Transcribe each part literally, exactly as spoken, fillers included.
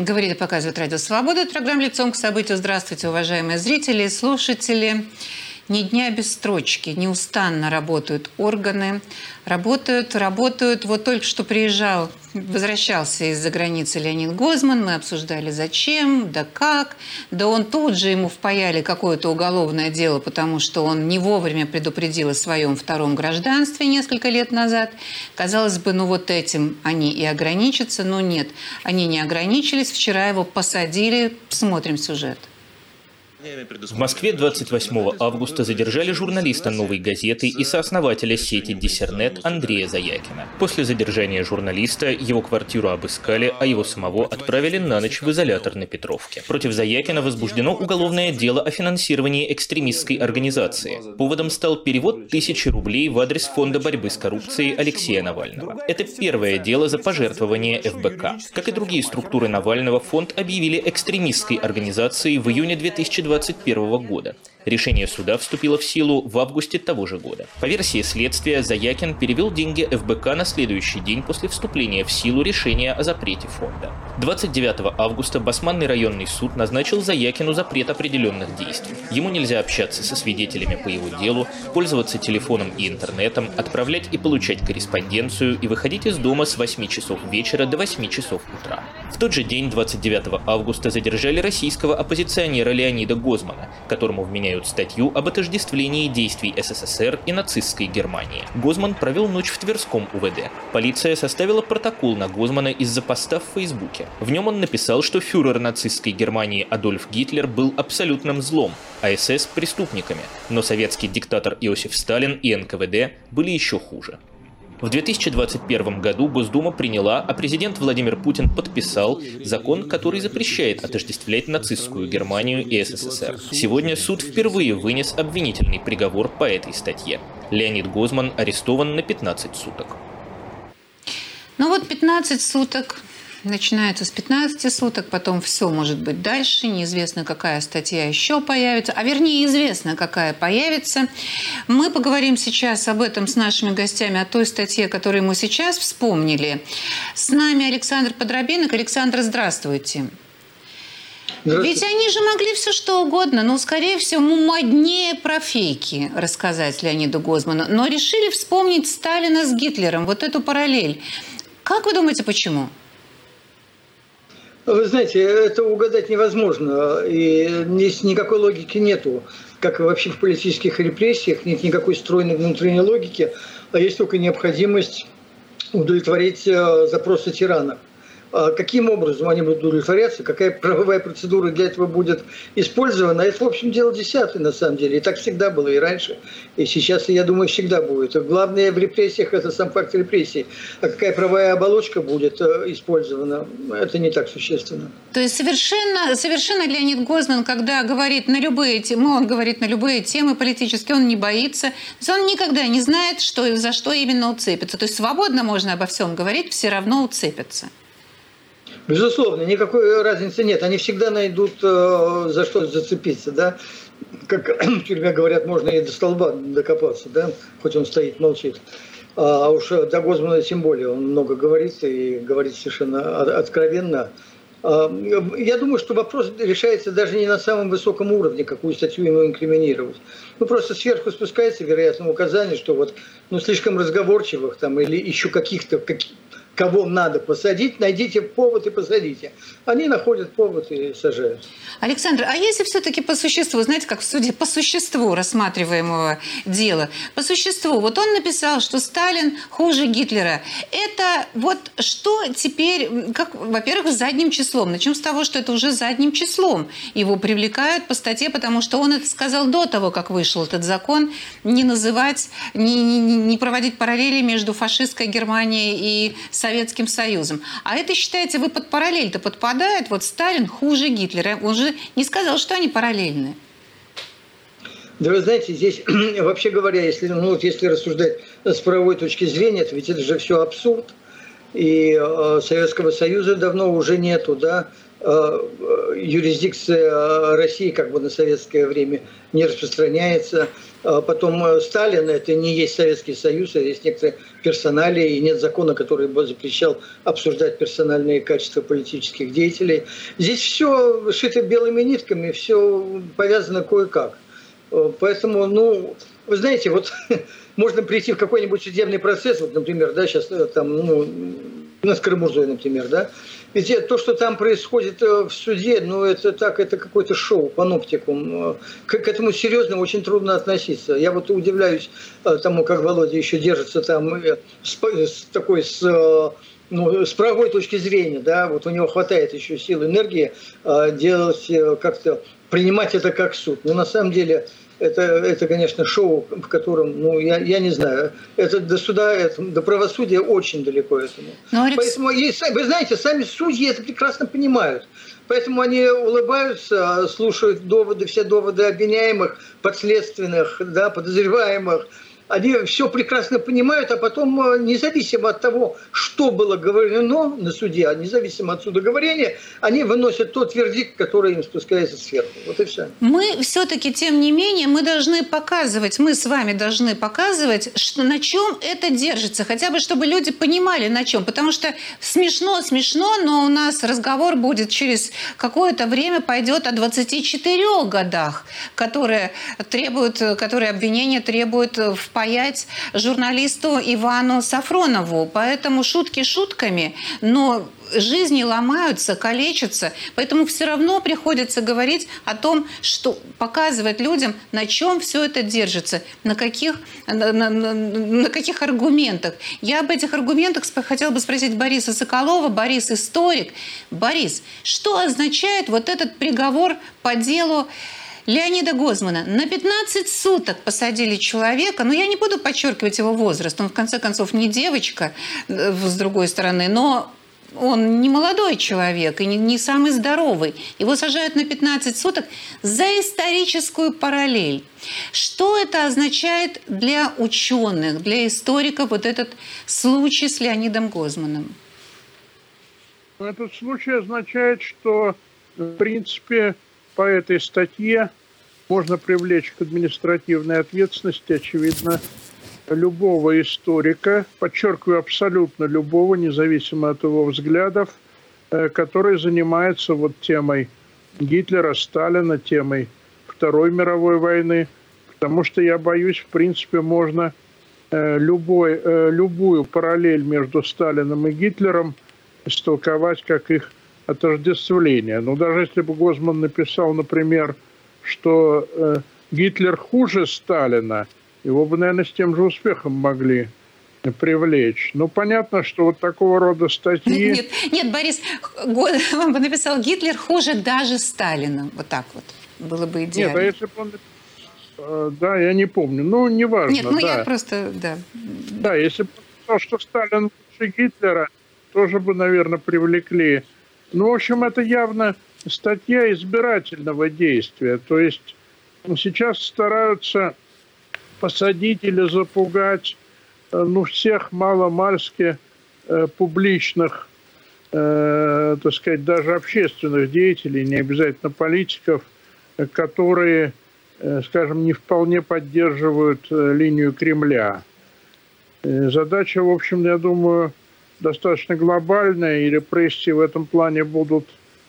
Говорит и показывает Радио Свобода. Программа «Лицом к событию». Здравствуйте, уважаемые зрители и слушатели. Ни дня без строчки. Неустанно работают органы. Работают, работают. Вот только что приезжал, возвращался из-за границы Леонид Гозман. Мы обсуждали, зачем, да как. Да он тут же ему впаяли какое-то уголовное дело, потому что он не вовремя предупредил о своем втором гражданстве несколько лет назад. Казалось бы, ну вот этим они и ограничатся, но нет. Они не ограничились. Вчера его посадили. Смотрим сюжет. В Москве двадцать восьмого августа задержали журналиста «Новой газеты» и сооснователя сети Диссернет Андрея Заякина. После задержания журналиста его квартиру обыскали, а его самого отправили на ночь в изолятор на Петровке. Против Заякина возбуждено уголовное дело о финансировании экстремистской организации. Поводом стал перевод тысячи рублей в адрес Фонда борьбы с коррупцией Алексея Навального. Это первое дело за пожертвование эф бэ ка. Как и другие структуры Навального, фонд объявили экстремистской организацией в июне две тысячи двадцать первого года. Решение суда вступило в силу в августе того же года. По версии следствия, Заякин перевел деньги эф бэ ка на следующий день после вступления в силу решения о запрете фонда. двадцать девятого августа Басманный районный суд назначил Заякину запрет определенных действий. Ему нельзя общаться со свидетелями по его делу, пользоваться телефоном и интернетом, отправлять и получать корреспонденцию и выходить из дома с восьми часов вечера до восьми часов утра. В тот же день, двадцать девятого августа, задержали российского оппозиционера Леонида Гозмана, которому вменяют статью об отождествлении действий эс эс эс эр и нацистской Германии. Гозман провел ночь в Тверском у вэ дэ. Полиция составила протокол на Гозмана из-за поста в Фейсбуке. В нем он написал, что фюрер нацистской Германии Адольф Гитлер был абсолютным злом, а эс эс – преступниками, но советский диктатор Иосиф Сталин и эн ка вэ дэ были еще хуже. В две тысячи двадцать первом году Госдума приняла, а президент Владимир Путин подписал закон, который запрещает отождествлять нацистскую Германию и эс эс эс эр. Сегодня суд впервые вынес обвинительный приговор по этой статье. Леонид Гозман арестован на пятнадцать суток. Ну вот пятнадцать суток. Начинается с пятнадцати суток, потом все может быть дальше, неизвестно, какая статья еще появится, а вернее, известно, какая появится. Мы поговорим сейчас об этом с нашими гостями, о той статье, которую мы сейчас вспомнили. С нами Александр Подробинок. Александр, здравствуйте. Ведь они же могли все что угодно, но, скорее всего, моднее про фейки рассказать Леониду Гозману, но решили вспомнить Сталина с Гитлером, вот эту параллель. Как вы думаете, почему? Вы знаете, это угадать невозможно, и здесь никакой логики нету, как и вообще в политических репрессиях, нет никакой стройной внутренней логики, а есть только необходимость удовлетворить запросы тирана. Каким образом они будут удовлетворяться, какая правовая процедура для этого будет использована, это, в общем, дело десятое, на самом деле. И так всегда было и раньше, и сейчас, я думаю, всегда будет. Главное в репрессиях – это сам факт репрессий. А какая правовая оболочка будет использована, это не так существенно. То есть совершенно, совершенно Леонид Гозман, когда говорит на любые темы, он говорит на любые темы политические, он не боится. То есть он никогда не знает, что, за что именно уцепится. То есть свободно можно обо всем говорить, все равно уцепятся. Безусловно, никакой разницы нет. Они всегда найдут, за что зацепиться, да. Как в тюрьме говорят, можно и до столба докопаться, да, хоть он стоит, молчит. А уж до Гозмана тем более, он много говорит и говорит совершенно откровенно. Я думаю, что вопрос решается даже не на самом высоком уровне, какую статью ему инкриминировать. Ну, просто сверху спускается, вероятно, указание, что вот, ну, слишком разговорчивых там или еще каких-то, каких, кого надо посадить, найдите повод и посадите. Они находят повод и сажают. Александр, а если все-таки по существу, знаете, как в суде, по существу рассматриваемого дела, по существу, вот он написал, что Сталин хуже Гитлера. Это вот что теперь, как, во-первых, задним числом. Начнем с того, что это уже задним числом. Его привлекают по статье, потому что он это сказал до того, как вышел этот закон, не называть, не, не, не проводить параллели между фашистской Германией и Советским Союзом. А это, считаете, вы под параллель-то подпадает? Вот Сталин хуже Гитлера. Он же не сказал, что они параллельны. Да вы знаете, здесь, вообще говоря, если, ну, вот если рассуждать с правовой точки зрения, то ведь это же все абсурд. И э, Советского Союза давно уже нету, да. юрисдикция России как бы на советское время не распространяется. Потом Сталин – это не есть Советский Союз, а есть некоторые персоналии, и нет закона, который бы запрещал обсуждать персональные качества политических деятелей. Здесь все шито белыми нитками, все повязано кое-как. Поэтому, ну, вы знаете, вот можно прийти в какой-нибудь судебный процесс, вот, например, да, сейчас там, ну, с Карамурзой, например, да, ведь то, что там происходит в суде, ну, это так, это какое-то шоу, паноптикум. К, к этому серьезно очень трудно относиться. Я вот удивляюсь тому, как Володя еще держится там с, с такой, с, ну, с правовой точки зрения, да, вот у него хватает еще сил, энергии делать как-то, принимать это как суд. Но на самом деле это, это конечно, шоу, в котором, ну, я, я не знаю, это до суда, это, до правосудия очень далеко этому. Но, Поэтому, и, вы знаете, сами судьи это прекрасно понимают. Поэтому они улыбаются, слушают доводы, все доводы обвиняемых, подследственных, да, подозреваемых. Они все прекрасно понимают, а потом, независимо от того, что было говорено на суде, а независимо от судоговорения, они выносят тот вердикт, который им спускается сверху. Вот и все. Мы все-таки, тем не менее, мы должны показывать, мы с вами должны показывать, что, на чем это держится, хотя бы, чтобы люди понимали, на чем. Потому что смешно, смешно, но у нас разговор будет через какое-то время пойдет о двадцати четырёх годах, которые требуют, которые обвинения требуют в паять журналисту Ивану Сафронову. Поэтому шутки шутками, но жизни ломаются, калечатся. Поэтому все равно приходится говорить о том, что показывать людям, на чем все это держится, на каких, на, на, на каких аргументах. Я об этих аргументах хотела бы спросить Бориса Соколова. Борис – историк. Борис, что означает вот этот приговор по делу Леонида Гозмана? На пятнадцать суток посадили человека, но я не буду подчеркивать его возраст, он в конце концов не девочка, с другой стороны, но он не молодой человек и не, не самый здоровый. Его сажают на пятнадцать суток за историческую параллель. Что это означает для ученых, для историков, вот этот случай с Леонидом Гозманом? Этот случай означает, что, в принципе, по этой статье можно привлечь к административной ответственности, очевидно, любого историка, подчеркиваю, абсолютно любого, независимо от его взглядов, который занимается вот темой Гитлера, Сталина, темой Второй мировой войны, потому что, я боюсь, в принципе, можно любой, любую параллель между Сталиным и Гитлером истолковать как их отождествление. Но даже если бы Гозман написал, например, что э, Гитлер хуже Сталина, его бы, наверное, с тем же успехом могли привлечь. Ну, понятно, что вот такого рода статьи... Нет, нет, Борис, он бы написал, Гитлер хуже даже Сталина. Вот так вот. Было бы идеально. Нет, а если бы он... Да, я не помню. Ну, неважно. Нет, ну да. я просто... Да, да, если бы он сказал, что Сталин лучше Гитлера, тоже бы, наверное, привлекли... Ну, в общем, это явно статья избирательного действия. То есть сейчас стараются посадить или запугать, ну, всех маломальски э, публичных, э, так сказать, даже общественных деятелей, не обязательно политиков, которые, э, скажем, не вполне поддерживают э, линию Кремля. Э, задача, в общем, я думаю, достаточно глобальная, и репрессии в этом плане будут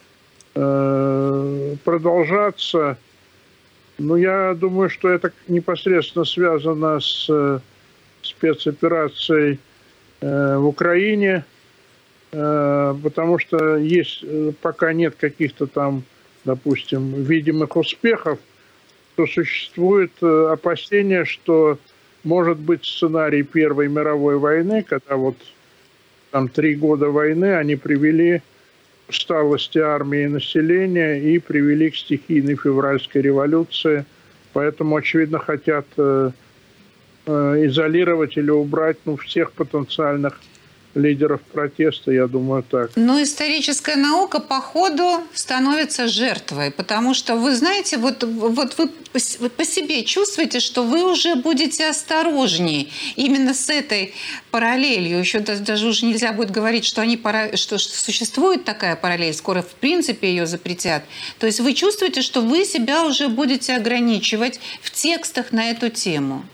э, продолжаться. Но я думаю, что это непосредственно связано с э, спецоперацией э, в Украине, э, потому что есть, пока нет каких-то там, допустим, видимых успехов, то существует э, опасение, что может быть сценарий Первой мировой войны, когда вот там три года войны, они привели к усталости армии и населения и привели к стихийной февральской революции. Поэтому, очевидно, хотят э, э, изолировать или убрать, ну, всех потенциальных лидеров протеста, я думаю, так. Но историческая наука по ходу становится жертвой, потому что, вы знаете, вот, вот вы по себе чувствуете, что вы уже будете осторожнее именно с этой параллелью. Еще даже уже нельзя будет говорить, что, они, что существует такая параллель, скоро в принципе ее запретят. То есть вы чувствуете, что вы себя уже будете ограничивать в текстах на эту тему?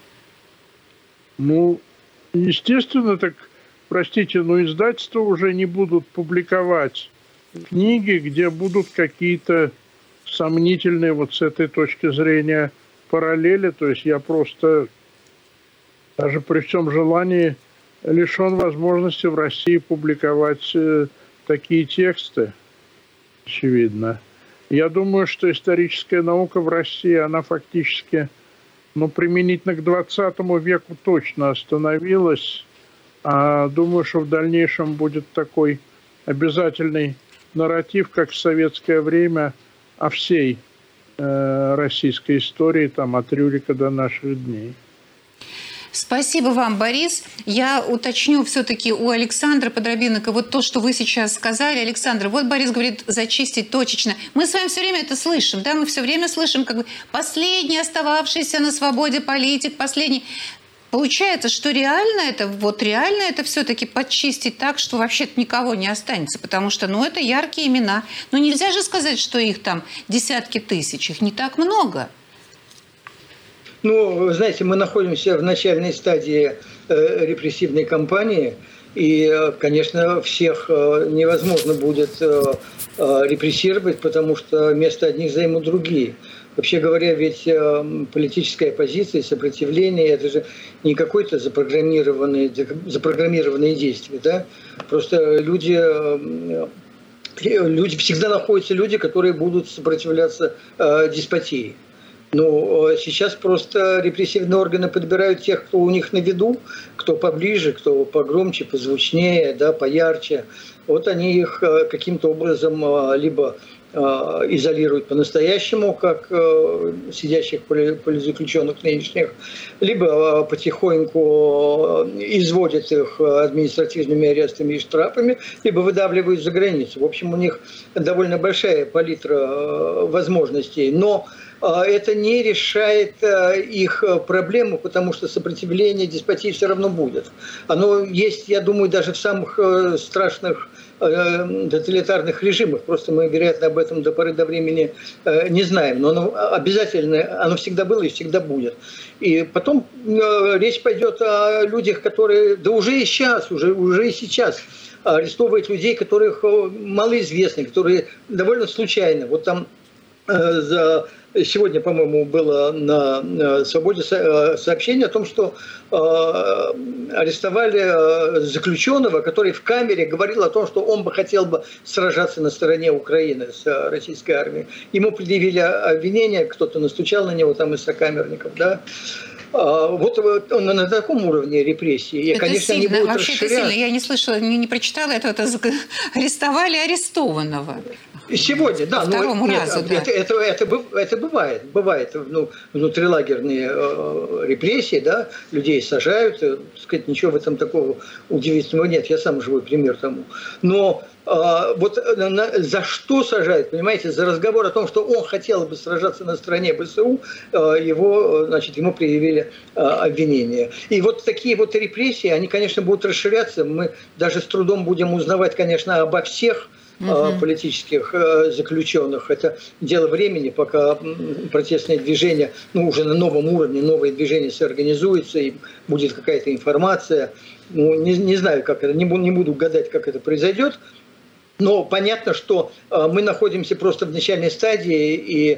Ну, естественно, так... Простите, но издательства уже не будут публиковать книги, где будут какие-то сомнительные вот с этой точки зрения параллели. То есть я просто, даже при всем желании, лишен возможности в России публиковать э, такие тексты, очевидно. Я думаю, что историческая наука в России, она фактически, ну, применительно к двадцатому веку точно остановилась. А думаю, что в дальнейшем будет такой обязательный нарратив, как в советское время, о всей э, российской истории, там, от Рюрика до наших дней. Спасибо вам, Борис. Я уточню все-таки у Александра Подробинника вот то, что вы сейчас сказали. Александр, вот Борис говорит, зачистить точечно. Мы с вами все время это слышим, да? Мы все время слышим, как бы, последний остававшийся на свободе политик, последний... Получается, что реально это, вот реально это все-таки подчистить так, что вообще-то никого не останется, потому что, ну, это яркие имена. Ну, нельзя же сказать, что их там десятки тысяч, их не так много. Ну, вы знаете, мы находимся в начальной стадии э, репрессивной кампании, и, конечно, всех э, невозможно будет э, э, репрессировать, потому что место одних займут другие. Вообще говоря, ведь э, политическая оппозиция, сопротивление – это же не какое-то запрограммированное, запрограммированные действия, да? Просто люди, э, люди, всегда находятся люди, которые будут сопротивляться э, деспотии. Но э, сейчас просто репрессивные органы подбирают тех, кто у них на виду, кто поближе, кто погромче, позвучнее, да, поярче. Вот они их э, каким-то образом э, либо изолируют по-настоящему, как э, сидящих политзаключенных нынешних, либо э, потихоньку изводят их административными арестами и штрафами, либо выдавливают за границу. В общем, у них довольно большая палитра э, возможностей. Но э, это не решает э, их проблему, потому что сопротивление деспотии все равно будет. Оно есть, я думаю, даже в самых э, страшных тоталитарных режимах. Просто мы, вероятно, об этом до поры до времени не знаем. Но оно обязательно, оно всегда было и всегда будет. И потом речь пойдет о людях, которые, да уже и сейчас, уже, уже и сейчас арестовывают людей, которых малоизвестны, которые довольно случайно. Вот там за... Сегодня, по-моему, было на «Свободе» сообщение о том, что арестовали заключенного, который в камере говорил о том, что он бы хотел бы сражаться на стороне Украины с российской армией. Ему предъявили обвинение, кто-то настучал на него там из сокамерников, да. Вот он на таком уровне репрессии. И, это конечно, сильно, они будут вообще это сильно. Я не слышала, не, не прочитала этого. Это арестовали арестованного. Сегодня, да, но нет, разу, да. Это, это, это, это бывает, бывает, ну, внутрилагерные э, репрессии, да, людей сажают, э, сказать, ничего в этом такого удивительного нет, я сам живой пример тому. Но э, вот на, за что сажают, понимаете, за разговор о том, что он хотел бы сражаться на стороне БСУ, э, его, значит, ему предъявили э, обвинение. И вот такие вот репрессии, они, конечно, будут расширяться, мы даже с трудом будем узнавать, конечно, обо всех Uh-huh. политических заключенных. Это дело времени, пока протестное движение, ну, уже на новом уровне, новое движение соорганизуется, и будет какая-то информация. Ну, не, не знаю, как это, не буду, не буду гадать, как это произойдет, но понятно, что мы находимся просто в начальной стадии, и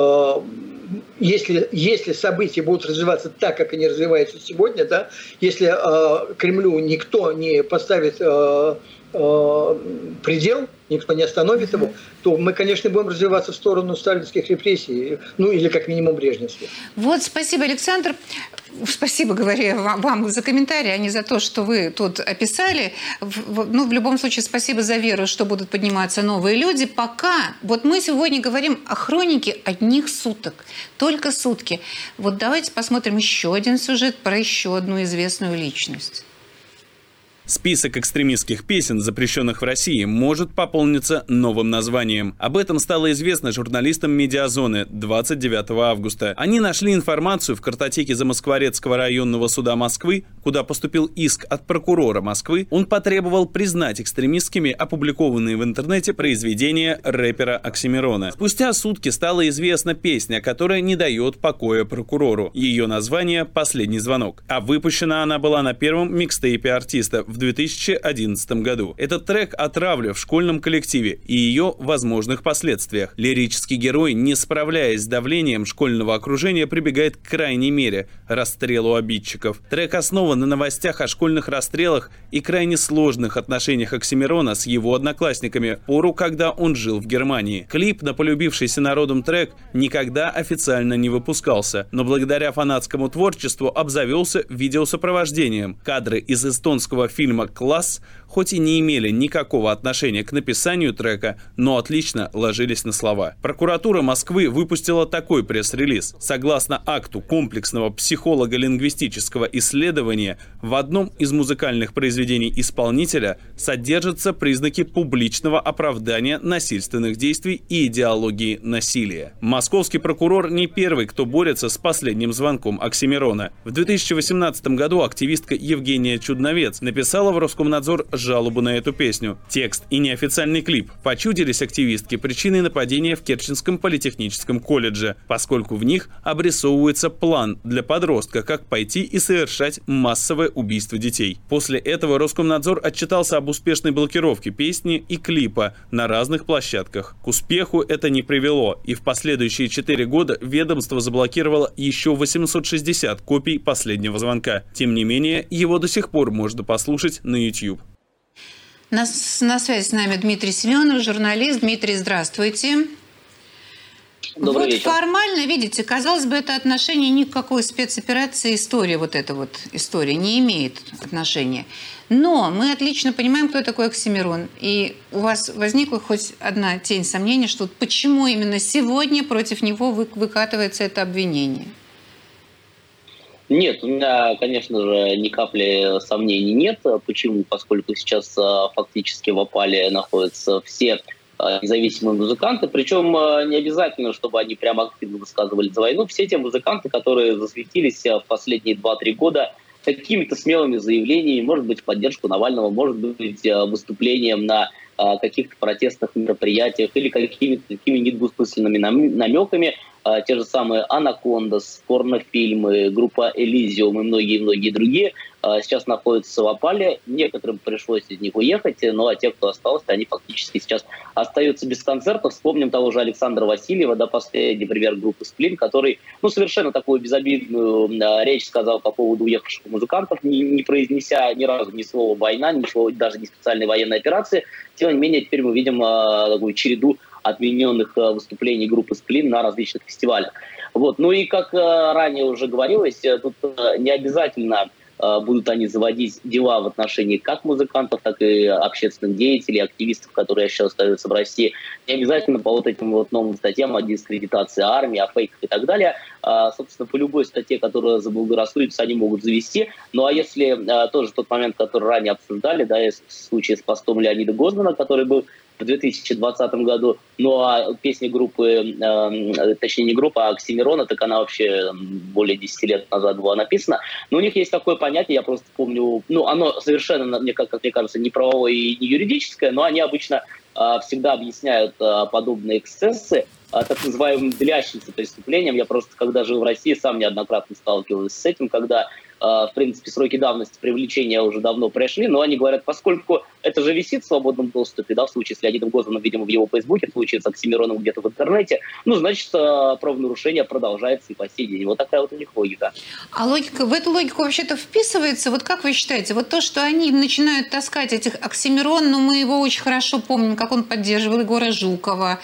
если, если события будут развиваться так, как они развиваются сегодня, да, если э, Кремлю никто не поставит э, э, предел, никто не остановит его, то мы, конечно, будем развиваться в сторону сталинских репрессий, ну или как минимум брежневских. Вот, спасибо, Александр. Спасибо, говорю вам, вам за комментарии, а не за то, что вы тут описали. Ну, в любом случае, спасибо за веру, что будут подниматься новые люди. Пока, вот мы сегодня говорим о хронике одних суток, только сутки. Вот давайте посмотрим еще один сюжет про еще одну известную личность. Список экстремистских песен, запрещенных в России, может пополниться новым названием. Об этом стало известно журналистам «Медиазоны» двадцать девятого августа. Они нашли информацию в картотеке Замоскворецкого районного суда Москвы, куда поступил иск от прокурора Москвы. Он потребовал признать экстремистскими опубликованные в интернете произведения рэпера Оксимирона. Спустя сутки стала известна песня, которая не дает покоя прокурору. Ее название «Последний звонок». А выпущена она была на первом микстейпе артиста в две тысячи одиннадцатом году. Этот трек о травле в школьном коллективе и ее возможных последствиях. Лирический герой, не справляясь с давлением школьного окружения, прибегает к крайней мере – расстрелу обидчиков. Трек основан на новостях о школьных расстрелах и крайне сложных отношениях Оксимирона с его одноклассниками в пору, когда он жил в Германии. Клип на полюбившийся народом трек никогда официально не выпускался, но благодаря фанатскому творчеству обзавелся видеосопровождением. Кадры из эстонского фильма «Класс» хоть и не имели никакого отношения к написанию трека, но отлично ложились на слова. Прокуратура Москвы выпустила такой пресс-релиз. Согласно акту комплексного психолого-лингвистического исследования, в одном из музыкальных произведений исполнителя содержатся признаки публичного оправдания насильственных действий и идеологии насилия. Московский прокурор не первый, кто борется с последним звонком Оксимирона. В две тысячи восемнадцатом году активистка Евгения Чудновец написала в Роскомнадзор жалобу на эту песню. Текст и неофициальный клип почудились активистке причиной нападения в Керченском политехническом колледже, поскольку в них обрисовывается план для подростка, как пойти и совершать массовое убийство детей. После этого Роскомнадзор отчитался об успешной блокировке песни и клипа на разных площадках. К успеху это не привело, и в последующие четыре года ведомство заблокировало еще восемьсот шестьдесят копий последнего звонка. Тем не менее, его до сих пор можно послушать на YouTube. На, на связи с нами Дмитрий Семенов, журналист. Дмитрий, здравствуйте. Добрый вот вечер. Формально, видите, казалось бы, это отношение ни к какой спецоперации, история, вот эта вот история не имеет отношения. Но мы отлично понимаем, кто такой Оксимирон. И у вас возникла хоть одна тень сомнения, что почему именно сегодня против него вы, выкатывается это обвинение? Нет, у меня, конечно же, ни капли сомнений нет. Почему? Поскольку сейчас фактически в опале находятся все независимые музыканты. Причем не обязательно, чтобы они прямо активно высказывали за войну. Все те музыканты, которые засветились в последние два-три года какими-то смелыми заявлениями, может быть, в поддержку Навального, может быть, выступлением на каких-то протестных мероприятиях или какими-то такими недвусмысленными намеками. Те же самые «Анакондас», порнофильмы, группа «Элизиум» и многие-многие другие сейчас находятся в опале. Некоторым пришлось из них уехать, ну а те, кто остался, они фактически сейчас остаются без концертов. Вспомним того же Александра Васильева, да, последний пример группы «Сплин», который, ну, совершенно такую безобидную речь сказал по поводу уехавших музыкантов, не, не произнеся ни разу ни слова «война», ни слова даже не специальной военной операции. Тем не менее, теперь мы видим а, такую череду отмененных а, выступлений группы «Сплин» на различных фестивалях. Вот. Ну и, как а, ранее уже говорилось, тут а, не обязательно будут они заводить дела в отношении как музыкантов, так и общественных деятелей, активистов, которые сейчас остаются в России. Не обязательно по вот этим вот новым статьям о дискредитации армии, о фейках и так далее. А, собственно, по любой статье, которая заблагорассудится, они могут завести. Ну а если а, тоже тот момент, который ранее обсуждали, да, в случае с постом Леонида Гозмана, который был в две тысячи двадцатом году, ну а песня группы, э, точнее не группа, а Оксимирона, так она вообще более десяти лет назад была написана. Но у них есть такое понятие, я просто помню, ну оно совершенно, мне, как, как мне кажется, не правовое и не юридическое, но они обычно э, всегда объясняют э, подобные эксцессы э, так называемым длящимся преступлением. Я просто, когда жил в России, сам неоднократно сталкивался с этим, когда в принципе, сроки давности привлечения уже давно прошли, но они говорят, поскольку это же висит в свободном доступе, да, в случае с Леонидом Гозманом, видимо, в его Фейсбуке, в случае с Оксимироном где-то в интернете, ну, значит, правонарушение продолжается и по сей день. Вот такая вот у них логика. А логика, в эту логику вообще-то вписывается, вот как вы считаете, вот то, что они начинают таскать этих Оксимирон, ну, мы его очень хорошо помним, как он поддерживал Егора Жукова,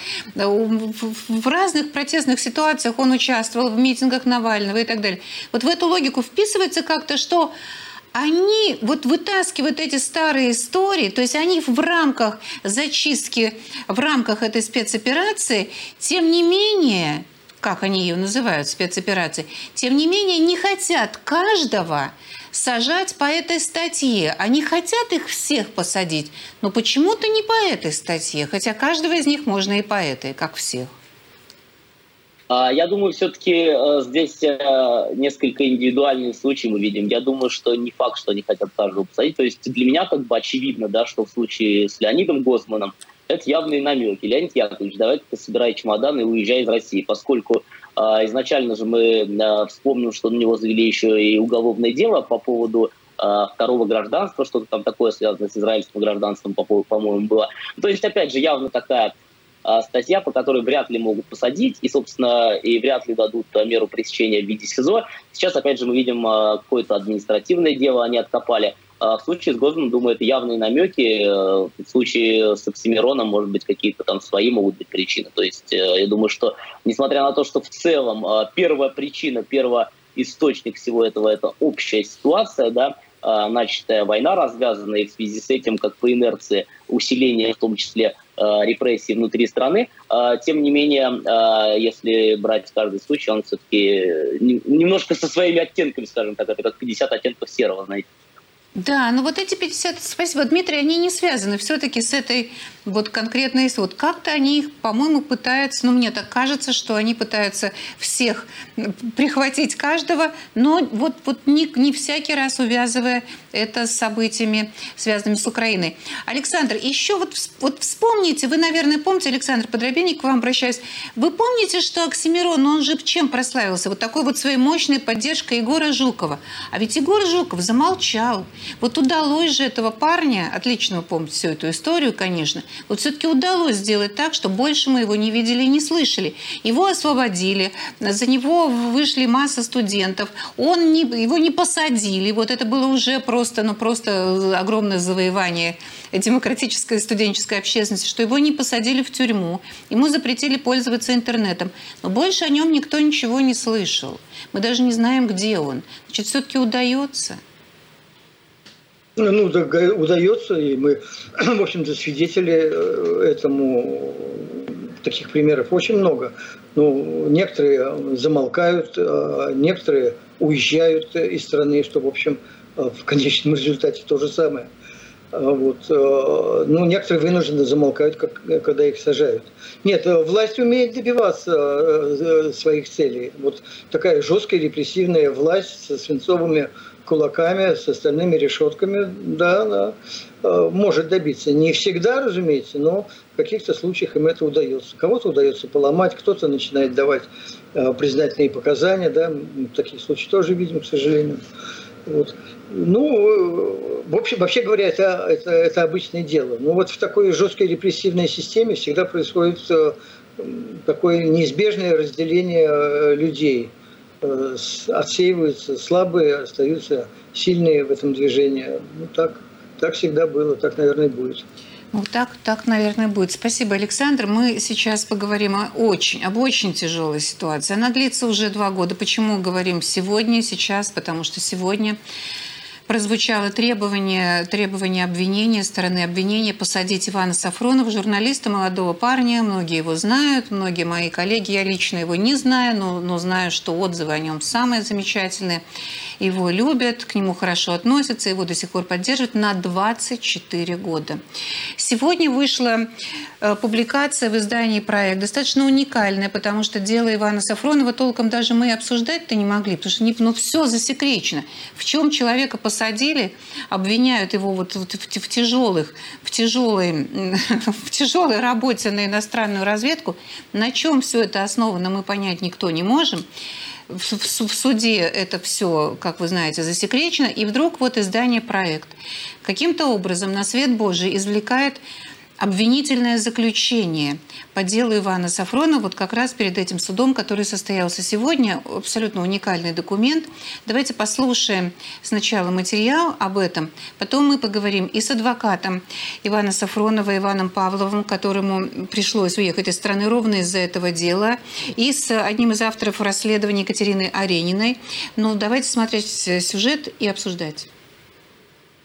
в разных протестных ситуациях он участвовал, в митингах Навального и так далее. Вот в эту логику вписывается как-то, что они вот вытаскивают эти старые истории, то есть они в рамках зачистки, в рамках этой спецоперации, тем не менее, как они ее называют, спецоперации, тем не менее не хотят каждого сажать по этой статье. Они хотят их всех посадить, но почему-то не по этой статье, хотя каждого из них можно и по этой, как всех. Я думаю, все-таки здесь несколько индивидуальных случаев мы видим. Я думаю, что не факт, что они хотят каждого посадить. То есть для меня как бы очевидно, да, что в случае с Леонидом Гозманом это явные намеки. Леонид Яковлевич, давай-ка собирай чемоданы и уезжай из России, поскольку э, изначально же мы э, вспомним, что на него завели еще и уголовное дело по поводу э, второго гражданства, что-то там такое связанное с израильским гражданством, по- по-моему, было. То есть, опять же, явно такая э, статья, по которой вряд ли могут посадить, и, собственно, и вряд ли дадут э, меру пресечения в виде СИЗО. Сейчас, опять же, мы видим э, какое-то административное дело они откопали. В случае с Гозманом, думаю, это явные намеки. В случае с Оксимироном, может быть, какие-то там свои могут быть причины. То есть я думаю, что, несмотря на то, что в целом первая причина, первоисточник всего этого – это общая ситуация, да, начатая война развязанная, и в связи с этим, как по инерции, усиление, в том числе, репрессий внутри страны. Тем не менее, если брать каждый случай, он все-таки немножко со своими оттенками, скажем так, это как пятьдесят оттенков серого, знаете. Да, но вот эти пятьдесят, спасибо, Дмитрий, они не связаны все-таки с этой вот конкретной, вот как-то они их, по-моему, пытаются, ну, мне так кажется, что они пытаются всех прихватить каждого, но вот, вот не, не всякий раз увязывая это с событиями, связанными с Украиной. Александр, еще вот, вот вспомните, вы, наверное, помните, Александр Подробенник, к вам обращаюсь, вы помните, что Оксимирон, он же чем прославился? Вот такой вот своей мощной поддержкой Егора Жукова. А ведь Егор Жуков замолчал. Вот удалось же этого парня, отлично помнить всю эту историю, конечно, вот все-таки удалось сделать так, что больше мы его не видели и не слышали. Его освободили, за него вышли масса студентов, он не, его не посадили. Вот это было уже просто, ну, просто огромное завоевание демократической студенческой общественности, что его не посадили в тюрьму, ему запретили пользоваться интернетом. Но больше о нем никто ничего не слышал. Мы даже не знаем, где он. Значит, все-таки удается. Ну, удается, и мы, в общем-то, свидетели этому. Таких примеров очень много. Ну, некоторые замолкают, некоторые уезжают из страны, что, в общем, в конечном результате то же самое. Вот. Ну, некоторые вынуждены замолкают, как, когда их сажают. Нет, власть умеет добиваться своих целей. Вот такая жесткая репрессивная власть со свинцовыми кулаками, с остальными решетками, да, она э, может добиться. Не всегда, разумеется, но в каких-то случаях им это удается. Кого-то удается поломать, кто-то начинает давать э, признательные показания, да, таких случаев тоже видим, к сожалению. Вот. Ну, в общем, вообще говоря, это, это, это обычное дело. Но вот в такой жесткой репрессивной системе всегда происходит э, такое неизбежное разделение э, людей. Отсеиваются слабые, остаются сильные в этом движении. Ну, так, так всегда было, так, наверное, будет. Ну, так, так, наверное, будет. Спасибо, Александр. Мы сейчас поговорим о очень, об очень тяжелой ситуации. Она длится уже два года. Почему говорим сегодня, сейчас? Потому что сегодня прозвучало требование, требование обвинения, стороны обвинения посадить Ивана Сафронова, журналиста, молодого парня. Многие его знают, многие мои коллеги. Я лично его не знаю, но, но знаю, что отзывы о нем самые замечательные. Его любят, к нему хорошо относятся, его до сих пор поддерживают на двадцать четыре года. Сегодня вышла э, публикация в издании «Проект», достаточно уникальная, потому что дело Ивана Сафронова толком даже мы обсуждать-то не могли, потому что не, ну, все засекречено. В чем человека посадили, обвиняют его вот, вот в, в, тяжелых, в, тяжелой, в тяжелой работе на иностранную разведку. На чем все это основано, мы понять никто не можем. В, в, в суде это все, как вы знаете, засекречено. И вдруг вот издание «Проект» каким-то образом на свет Божий извлекает обвинительное заключение по делу Ивана Сафронова, вот как раз перед этим судом, который состоялся сегодня. Абсолютно уникальный документ. Давайте послушаем сначала материал об этом, потом мы поговорим и с адвокатом Ивана Сафронова, Иваном Павловым, которому пришлось уехать из страны ровно из-за этого дела, и с одним из авторов расследования Екатериной Арениной. Ну, давайте смотреть сюжет и обсуждать.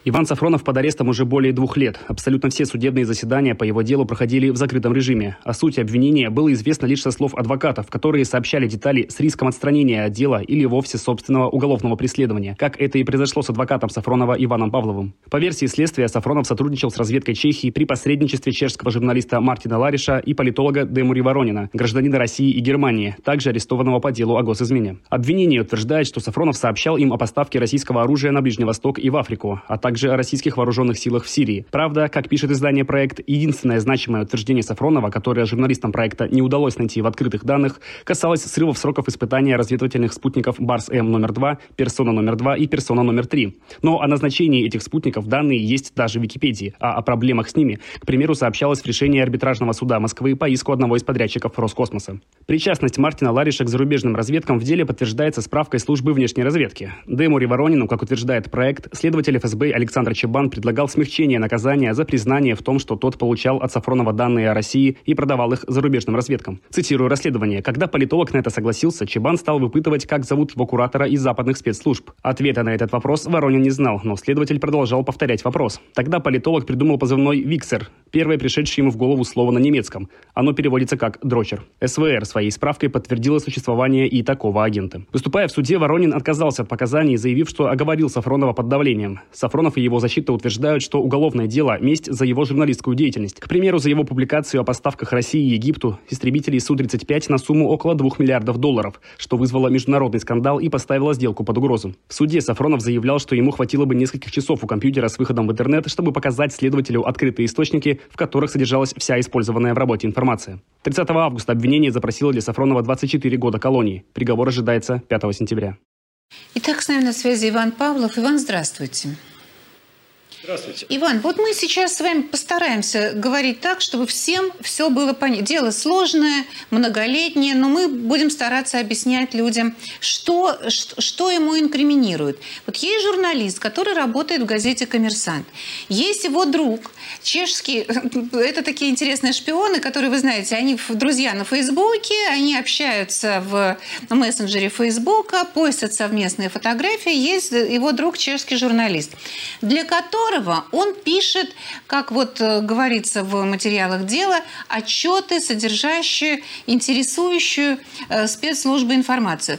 Иван Сафронов под арестом уже более двух лет. Абсолютно все судебные заседания по его делу проходили в закрытом режиме. О сути обвинения было известно лишь со слов адвокатов, которые сообщали детали с риском отстранения от дела или вовсе собственного уголовного преследования, как это и произошло с адвокатом Сафронова Иваном Павловым. По версии следствия, Сафронов сотрудничал с разведкой Чехии при посредничестве чешского журналиста Мартина Лариша и политолога Демури Воронина, гражданина России и Германии, также арестованного по делу о госизмене. Обвинение утверждает, что Сафронов сообщал им о поставке российского оружия на Ближний Восток и в Африку, а также также о российских вооруженных силах в Сирии. Правда, как пишет издание «Проект», единственное значимое утверждение Сафронова, которое журналистам проекта не удалось найти в открытых данных, касалось срывов сроков испытания разведывательных спутников Барс-М номер два, Персона номер два и Персона номер три. Но о назначении этих спутников данные есть даже в Википедии, а о проблемах с ними, к примеру, сообщалось в решении арбитражного суда Москвы по иску одного из подрядчиков Роскосмоса. Причастность Мартина Лариша к зарубежным разведкам в деле подтверждается справкой службы внешней разведки. Демури Воронину, как утверждает проект, следователь эф эс бэ Александр Чебан предлагал смягчение наказания за признание в том, что тот получал от Сафронова данные о России и продавал их зарубежным разведкам. Цитирую расследование. Когда политолог на это согласился, Чебан стал выпытывать, как зовут его куратора из западных спецслужб. Ответа на этот вопрос Воронин не знал, но следователь продолжал повторять вопрос. Тогда политолог придумал позывной «Виксер», первое пришедшее ему в голову слово на немецком. Оно переводится как «дрочер». эс вэ эр своей справкой подтвердила существование и такого агента. Выступая в суде, Воронин отказался от показаний, заявив, что оговорил Сафронова под давлением. Сафронов и его защита утверждают, что уголовное дело – месть за его журналистскую деятельность. К примеру, за его публикацию о поставках России и Египту истребителей Су тридцать пять на сумму около двух миллиардов долларов, что вызвало международный скандал и поставило сделку под угрозу. В суде Сафронов заявлял, что ему хватило бы нескольких часов у компьютера с выходом в интернет, чтобы показать следователю открытые источники, в которых содержалась вся использованная в работе информация. тридцатого августа обвинение запросило для Сафронова двадцать четыре года колонии. Приговор ожидается пятого сентября. Итак, с нами на связи Иван Павлов. Иван, здравствуйте. Здравствуйте. Иван, вот мы сейчас с вами постараемся говорить так, чтобы всем все было понятно. Дело сложное, многолетнее, но мы будем стараться объяснять людям, что, что, что ему инкриминируют. Вот есть журналист, который работает в газете «Коммерсант». Есть его друг, чешский, это такие интересные шпионы, которые, вы знаете, они друзья на Фейсбуке, они общаются в мессенджере Фейсбука, постят совместные фотографии. Есть его друг, чешский журналист, для которого он пишет, как вот говорится в материалах дела, отчеты, содержащие интересующую спецслужбы информацию.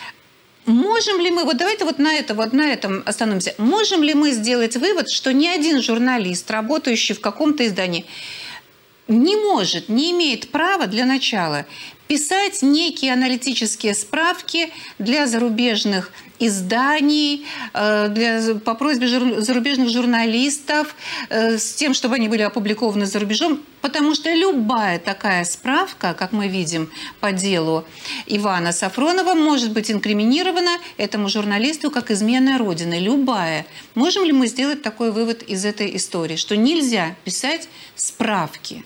Можем ли мы, вот давайте вот на, это, вот на этом остановимся, можем ли мы сделать вывод, что ни один журналист, работающий в каком-то издании, не может, не имеет права для начала писать некие аналитические справки для зарубежных изданий, для, по просьбе жур, зарубежных журналистов, с тем, чтобы они были опубликованы за рубежом, потому что любая такая справка, как мы видим по делу Ивана Сафронова, может быть инкриминирована этому журналисту как измена Родины. Любая. Можем ли мы сделать такой вывод из этой истории, что нельзя писать справки?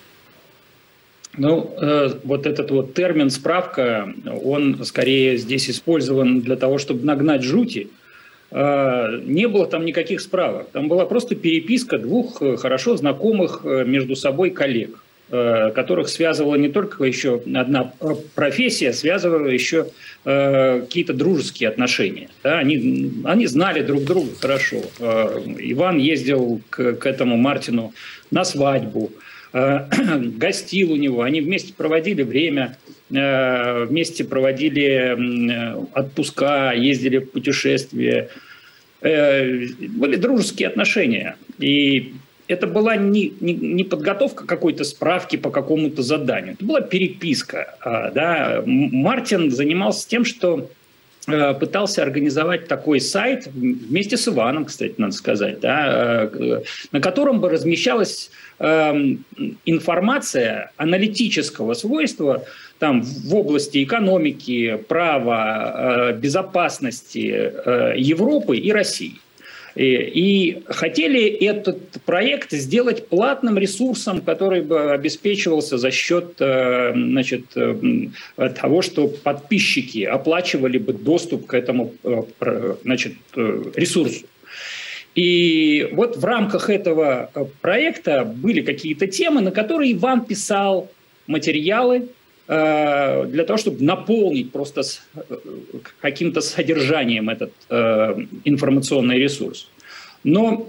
Ну, э, вот этот вот термин «справка», он скорее здесь использован для того, чтобы нагнать жути. Э, не было там никаких справок. Там была просто переписка двух хорошо знакомых между собой коллег, э, которых связывала не только еще одна профессия, связывала еще э, какие-то дружеские отношения. Да? Они, они знали друг друга хорошо. Э, Иван ездил к, к этому Мартину на свадьбу, гостил у него, они вместе проводили время, вместе проводили отпуска, ездили в путешествия. Были дружеские отношения. И это была не, не, не подготовка какой-то справки по какому-то заданию, это была переписка. Да? Мартин занимался тем, что пытался организовать такой сайт вместе с Иваном, кстати, надо сказать, да, на котором бы размещалась э, информация аналитического свойства там, в области экономики, права, э, безопасности э, Европы и России. И, и хотели этот проект сделать платным ресурсом, который бы обеспечивался за счет значит, того, что подписчики оплачивали бы доступ к этому значит, ресурсу. И вот в рамках этого проекта были какие-то темы, на которые Иван писал материалы для того, чтобы наполнить просто каким-то содержанием этот информационный ресурс. Но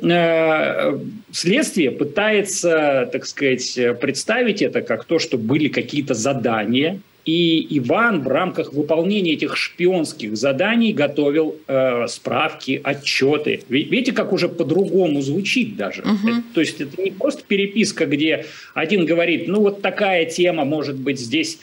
э, следствие пытается, так сказать, представить это как то, что были какие-то задания, и Иван в рамках выполнения этих шпионских заданий готовил э, справки, отчеты. Видите, как уже по-другому звучит даже. Uh-huh. Это, то есть это не просто переписка, где один говорит, ну вот такая тема, может быть, здесь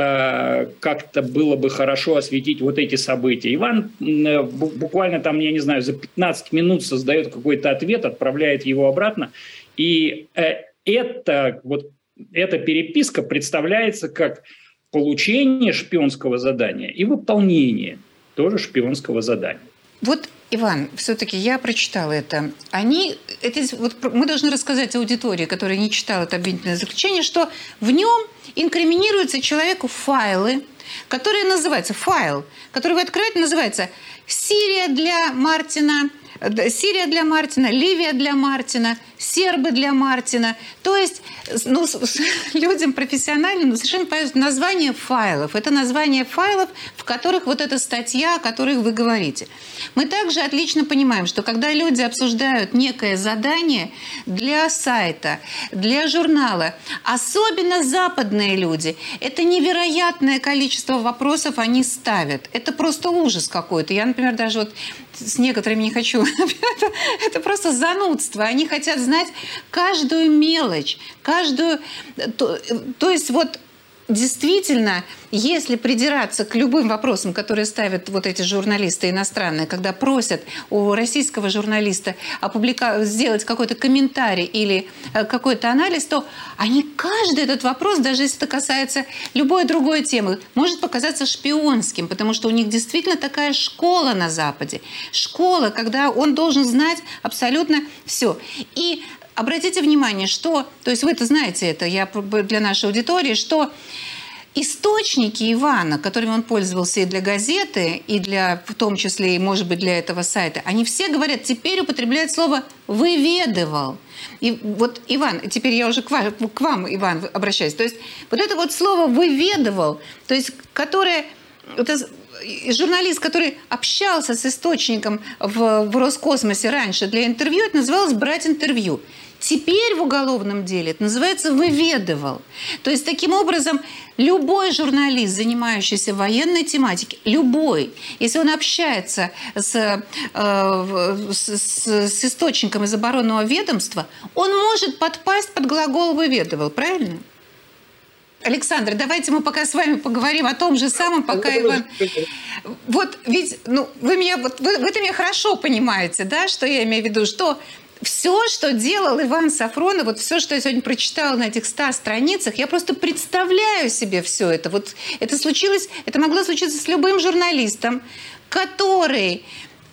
э, как-то было бы хорошо осветить вот эти события. Иван э, буквально там, я не знаю, за пятнадцать минут создает какой-то ответ, отправляет его обратно. И э, это, вот, эта переписка представляется как получение шпионского задания и выполнение тоже шпионского задания. Вот, Иван, все-таки я прочитала это. Они, это вот мы должны рассказать аудитории, которая не читала это обвинительное заключение, что в нем инкриминируются человеку файлы, которые называются, файл, который вы открываете, называется «Сирия для Мартина», Сирия для Мартина, Ливия для Мартина, сербы для Мартина. То есть ну, людям профессиональным ну, совершенно понятно название файлов. Это название файлов, в которых вот эта статья, о которой вы говорите. Мы также отлично понимаем, что когда люди обсуждают некое задание для сайта, для журнала, особенно западные люди, это невероятное количество вопросов они ставят. Это просто ужас какой-то. Я, например, даже вот с некоторыми не хочу. это, это просто занудство. Они хотят знать каждую мелочь, каждую... То, то есть вот действительно, если придираться к любым вопросам, которые ставят вот эти журналисты иностранные, когда просят у российского журналиста опублика... сделать какой-то комментарий или какой-то анализ, то они каждый этот вопрос, даже если это касается любой другой темы, может показаться шпионским, потому что у них действительно такая школа на Западе. Школа, когда он должен знать абсолютно все. И обратите внимание, что, то есть вы-то знаете это, я для нашей аудитории, что источники Ивана, которыми он пользовался и для газеты, и для, в том числе, и, может быть, для этого сайта, они все говорят, теперь употребляют слово «выведывал». И вот, Иван, теперь я уже к вам, к вам, Иван, обращаюсь. То есть вот это вот слово «выведывал», то есть которое... Это, журналист, который общался с источником в, в Роскосмосе раньше для интервью, это называлось «брать интервью». Теперь в уголовном деле это называется «выведывал». То есть, таким образом, любой журналист, занимающийся военной тематикой, любой, если он общается с, э, с, с, с источником из оборонного ведомства, он может подпасть под глагол «выведывал». Правильно? Александр, давайте мы пока с вами поговорим о том же самом, пока Иван... Вот ведь, ну, вы меня, вот, вы, вы-то меня хорошо понимаете, да, что я имею в виду, что все, что делал Иван Сафронов, вот все, что я сегодня прочитала на этих ста страницах, я просто представляю себе все это. Вот это случилось, это могло случиться с любым журналистом, который...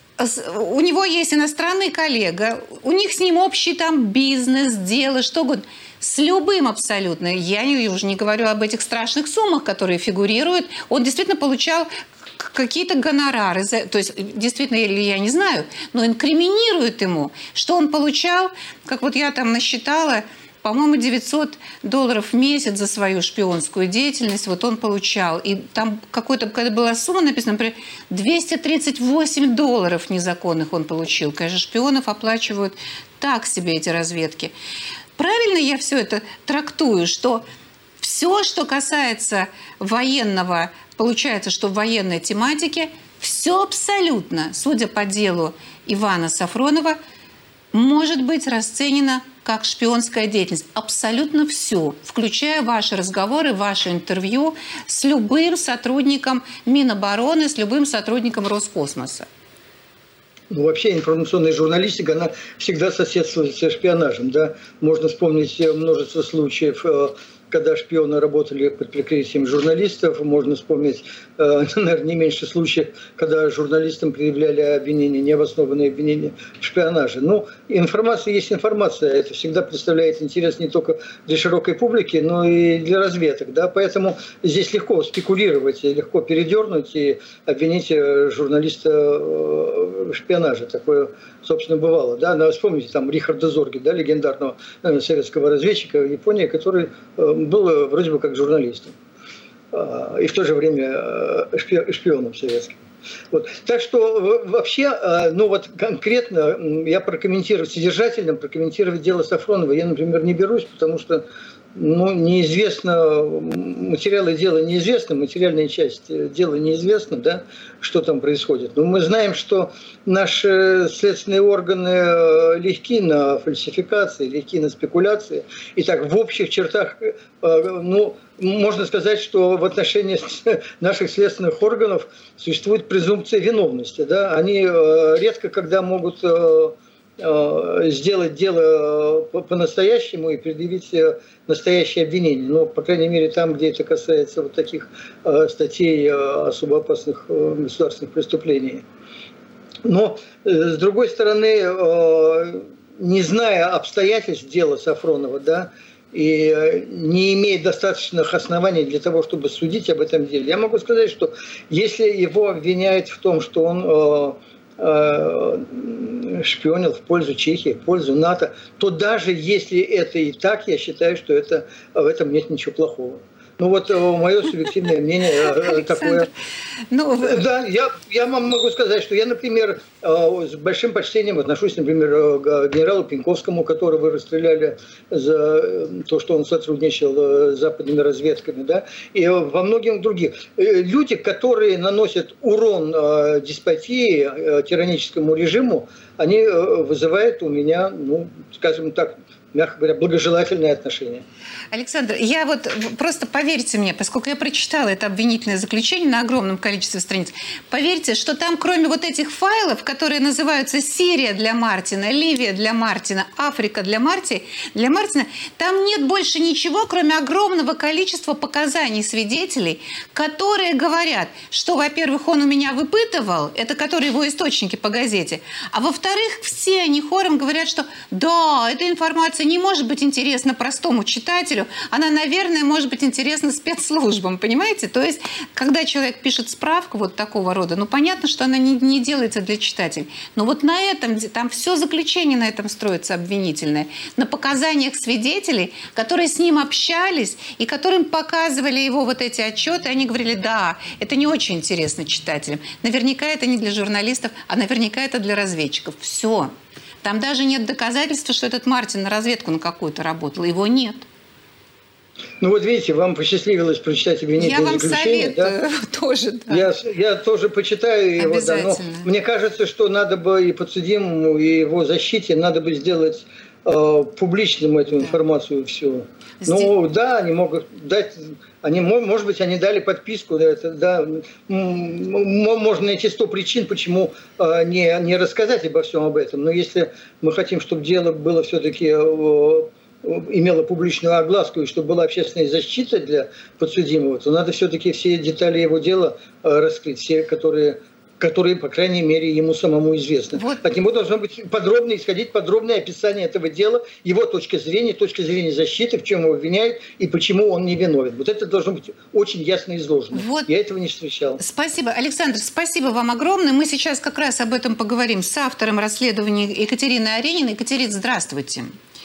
У него есть иностранный коллега, у них с ним общий там бизнес, дело, что угодно. С любым абсолютно. Я не, уже не говорю об этих страшных суммах, которые фигурируют. Он действительно получал какие-то гонорары. То есть, действительно, или я не знаю, но инкриминируют ему, что он получал, как вот я там насчитала, по-моему, девятьсот долларов в месяц за свою шпионскую деятельность вот он получал. И там какой-то, когда была сумма написана, например, двести тридцать восемь долларов незаконных он получил. Конечно, шпионов оплачивают так себе эти разведки. Правильно я все это трактую, что все, что касается военного, получается, что в военной тематике, все абсолютно, судя по делу Ивана Сафронова, может быть расценено как шпионская деятельность. Абсолютно все, включая ваши разговоры, ваши интервью с любым сотрудником Минобороны, с любым сотрудником Роскосмоса. Ну, вообще информационная журналистика, она всегда соседствует со шпионажем. Да? Можно вспомнить множество случаев, когда шпионы работали под прикрытием журналистов. Можно вспомнить, наверное, не меньше случаев, когда журналистам предъявляли обвинения, необоснованные обвинения в шпионаже. Ну, информация есть информация. Это всегда представляет интерес не только для широкой публики, но и для разведок. Да? Поэтому здесь легко спекулировать, легко передернуть и обвинить журналиста в шпионаже. Такое, собственно, бывало. Да? Но вспомните там Рихарда Зорги, да, легендарного наверное, советского разведчика в Японии, который был вроде бы как журналистом и в то же время шпионом советским. Вот. Так что вообще, ну вот конкретно я прокомментирую, содержательно прокомментировать дело Сафронова я, например, не берусь, потому что ну, неизвестно, материалы дела неизвестны, материальная часть дела неизвестна, да, что там происходит. Но мы знаем, что наши следственные органы легки на фальсификации, легки на спекуляции. И так в общих чертах, ну, можно сказать, что в отношении наших следственных органов существует презумпция виновности. Да? Они редко когда могут сделать дело по-настоящему и предъявить настоящее обвинение. Но, по крайней мере, там, где это касается вот таких статей особо опасных государственных преступлений. Но, с другой стороны, не зная обстоятельств дела Сафронова, да, и не имея достаточных оснований для того, чтобы судить об этом деле, я могу сказать, что если его обвиняют в том, что он шпионил в пользу Чехии, в пользу НАТО, то даже если это и так, я считаю, что это, в этом нет ничего плохого. Ну вот мое субъективное мнение такое. Ну, да, я, я вам могу сказать, что я, например, с большим почтением отношусь, например, к генералу Пеньковскому, которого расстреляли за то, что он сотрудничал с западными разведками, да, и во многих других. Люди, которые наносят урон деспотии, тираническому режиму, они вызывают у меня, ну, скажем так, мягко говоря, благожелательное отношение. Александр, я вот просто поверьте мне, поскольку я прочитала это обвинительное заключение на огромном количестве страниц, поверьте, что там кроме вот этих файлов, которые называются «Сирия для Мартина», «Ливия для Мартина», «Африка для, Марти, для Мартина», там нет больше ничего, кроме огромного количества показаний свидетелей, которые говорят, что, во-первых, он у меня выпытывал, это которые его источники по газете, а во-вторых, все они хором говорят, что да, эта информация не может быть интересна простому читателю, она, наверное, может быть интересна спецслужбам, понимаете? То есть, когда человек пишет справку вот такого рода, ну, понятно, что она не, не делается для читателей. Но вот на этом, там все заключение на этом строится обвинительное. На показаниях свидетелей, которые с ним общались и которым показывали его вот эти отчеты, они говорили, да, это не очень интересно читателям. Наверняка это не для журналистов, а наверняка это для разведчиков. Все. Там даже нет доказательства, что этот Мартин на разведку на какую-то работал. Его нет. Ну вот видите, вам посчастливилось прочитать обвинительное заключение. Я вам советую, да? Тоже, да. Я, я тоже почитаю его, да, но мне кажется, что надо бы и подсудимому, и его защите надо бы сделать э, публичным эту информацию, да. Всю. Здесь... Ну да, они могут дать, они, может быть, они дали подписку, да, это, да, можно найти сто причин, почему э, не, не рассказать обо всем об этом. Но если мы хотим, чтобы дело было все-таки... Э, имела публичную огласку и чтобы была общественная защита для подсудимого, то надо все-таки все детали его дела раскрыть, все, которые, которые по крайней мере, ему самому известны. Вот. От него должно быть подробно исходить подробное описание этого дела, его точка зрения, точка зрения защиты, в чем его обвиняют и почему он не виновен. Вот это должно быть очень ясно изложено. Вот. Я этого не встречал. Спасибо. Александр, спасибо вам огромное. Мы сейчас как раз об этом поговорим с автором расследования Екатериной Арениной. Екатерина, здравствуйте.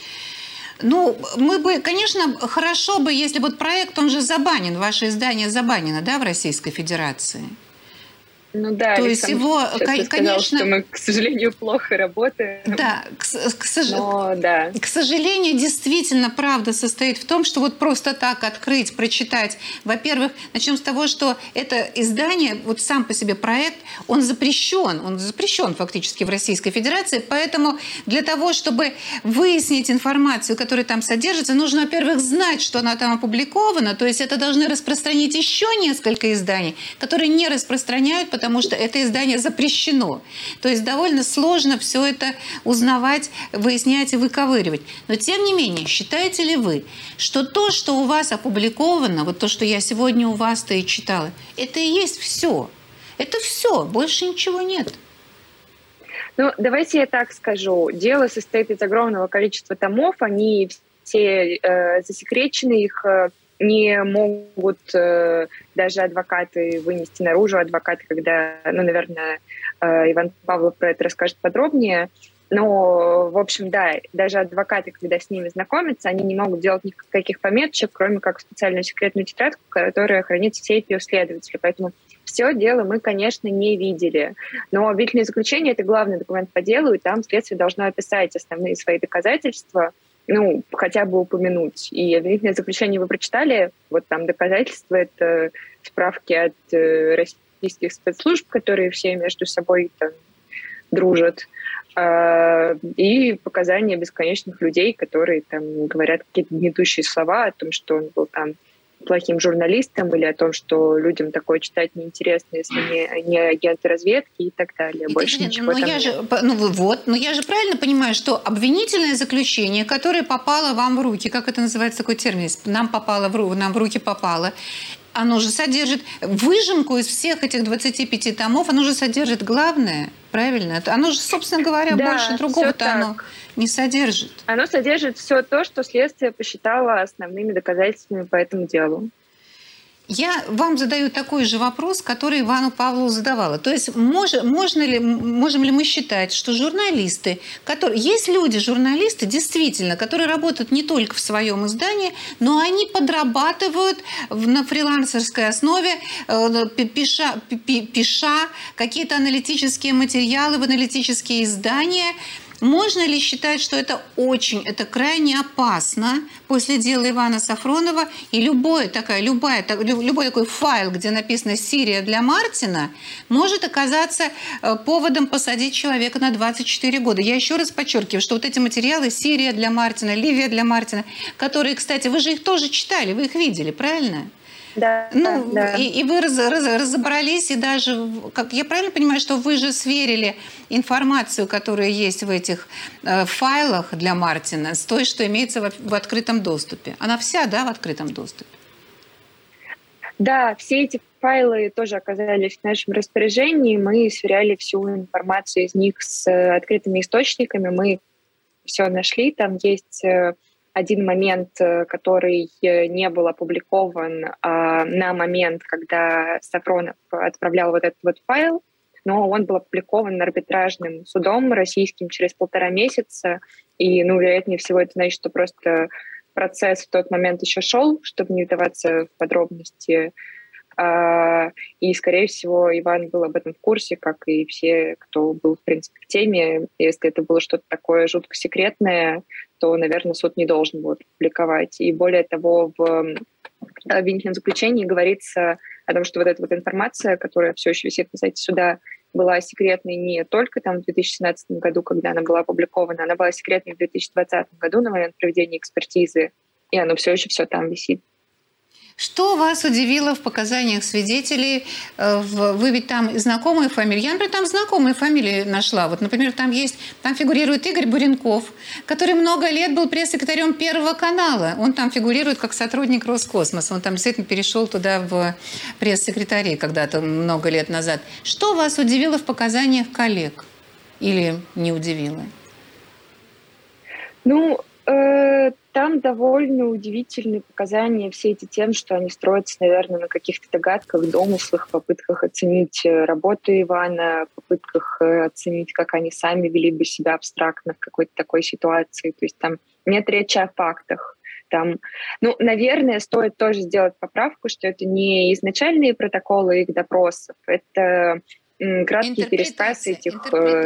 Ну, мы бы, конечно, хорошо бы, если вот проект, он же забанен, ваше издание забанено, да, в Российской Федерации? Ну да, то Александр есть его, сказал, конечно, что мы, к сожалению, плохо работаем. Да, к, к, сож... Но, да, к сожалению, действительно, правда состоит в том, что вот просто так открыть, прочитать. Во-первых, начнем с того, что это издание, вот сам по себе проект, он запрещен, он запрещен фактически в Российской Федерации, поэтому для того, чтобы выяснить информацию, которая там содержится, нужно, во-первых, знать, что она там опубликована, то есть это должны распространить еще несколько изданий, которые не распространяют, потому потому что это издание запрещено. То есть довольно сложно все это узнавать, выяснять и выковыривать. Но тем не менее, считаете ли вы, что то, что у вас опубликовано, вот то, что я сегодня у вас-то и читала, это и есть все? Это все, больше ничего нет. Ну, давайте я так скажу. Дело состоит из огромного количества томов, они все э, засекречены, их... Э, не могут э, даже адвокаты вынести наружу. Адвокаты, когда, ну, наверное, э, Иван Павлов про это расскажет подробнее. Но, в общем, да, даже адвокаты, когда с ними знакомятся, они не могут делать никаких пометочек, кроме как специальную секретную тетрадку, которая хранит все эти следователи. Поэтому все дело мы, конечно, не видели. Но обвинительное заключение — это главный документ по делу, и там следствие должно описать основные свои доказательства, ну, хотя бы упомянуть. И обвинительное заключение вы прочитали, вот там доказательства — это справки от э, российских спецслужб, которые все между собой там дружат, и показания бесконечных людей, которые там говорят какие-то гнетущие слова о том, что он был там плохим журналистом, или о том, что людям такое читать неинтересно, если не, не агенты разведки и так далее. Больше Екатерина, ничего но там я нет. же, ну вот, но я же правильно понимаю, что обвинительное заключение, которое попало вам в руки, как это называется, такой термин, нам попало в руки, нам в руки попало, оно же содержит выжимку из всех этих двадцати пяти томов, оно же содержит главное, правильно? Оно же, собственно говоря, Да, больше другого-то оно не содержит. Оно содержит все то, что следствие посчитало основными доказательствами по этому делу. Я вам задаю такой же вопрос, который Ивану Павлову задавала. То есть мож, можно ли, можем ли мы считать, что журналисты, которые, есть люди, журналисты, действительно, которые работают не только в своем издании, но они подрабатывают на фрилансерской основе, пиша, пиша какие-то аналитические материалы в аналитические издания. Можно ли считать, что это очень, это крайне опасно после дела Ивана Сафронова, и любой, такая, любая, любой такой файл, где написано «Сирия для Мартина», может оказаться поводом посадить человека на двадцать четыре года. Я еще раз подчеркиваю, что вот эти материалы «Сирия для Мартина», «Ливия для Мартина», которые, кстати, вы же их тоже читали, вы их видели, правильно? Да, ну, да. И, и вы раз, раз, разобрались, и даже, как я правильно понимаю, что вы же сверили информацию, которая есть в этих э, файлах для Мартина, с той, что имеется в, в открытом доступе. Она вся, да, в открытом доступе? Да, все эти файлы тоже оказались в нашем распоряжении. Мы сверяли всю информацию из них с открытыми источниками. Мы все нашли. Там есть один момент, который не был опубликован а на момент, когда Сафронов отправлял вот этот вот файл, но он был опубликован арбитражным судом российским через полтора месяца. И, ну, вероятнее всего, это значит, что просто процесс в тот момент еще шел, чтобы не вдаваться в подробности. И, скорее всего, Иван был об этом в курсе, как и все, кто был, в принципе, в теме. Если это было что-то такое жутко секретное, то, наверное, суд не должен был это публиковать. И более того, в обвинительном заключении говорится о том, что вот эта вот информация, которая все еще висит на сайте суда, была секретной не только там в две тысячи семнадцатом году, когда она была опубликована, она была секретной в две тысячи двадцатом году на момент проведения экспертизы, и оно все еще все там висит. Что вас удивило в показаниях свидетелей? Вы ведь там знакомые фамилии. Я, например, там знакомые фамилии нашла. Вот, например, там есть, там фигурирует Игорь Буренков, который много лет был пресс-секретарем Первого канала. Он там фигурирует как сотрудник Роскосмоса. Он там действительно перешел туда в пресс-секретари когда-то много лет назад. Что вас удивило в показаниях коллег? Или не удивило? Ну, э Там довольно удивительные показания все эти тем, что они строятся, наверное, на каких-то догадках, домыслах, попытках оценить работу Ивана, попытках оценить, как они сами вели бы себя абстрактно в какой-то такой ситуации. То есть там нет речи о фактах. Там, ну, наверное, стоит тоже сделать поправку, что это не изначальные протоколы их допросов, это краткий пересказ этих...